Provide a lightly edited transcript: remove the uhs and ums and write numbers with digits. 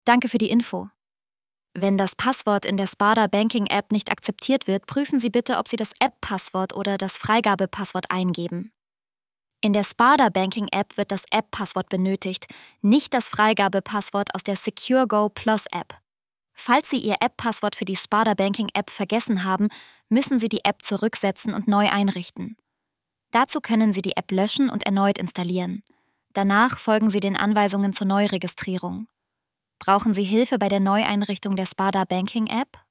Danke für die Info. Wenn das Passwort in der Sparda Banking App nicht akzeptiert wird, prüfen Sie bitte, ob Sie das App-Passwort oder das Freigabepasswort eingeben. In der Sparda Banking App wird das App-Passwort benötigt, nicht das Freigabepasswort aus der SecureGo Plus App. Falls Sie Ihr App-Passwort für die Sparda Banking App vergessen haben, müssen Sie die App zurücksetzen und neu einrichten. Dazu können Sie die App löschen und erneut installieren. Danach folgen Sie den Anweisungen zur Neuregistrierung. Brauchen Sie Hilfe bei der Neueinrichtung der Sparda Banking App?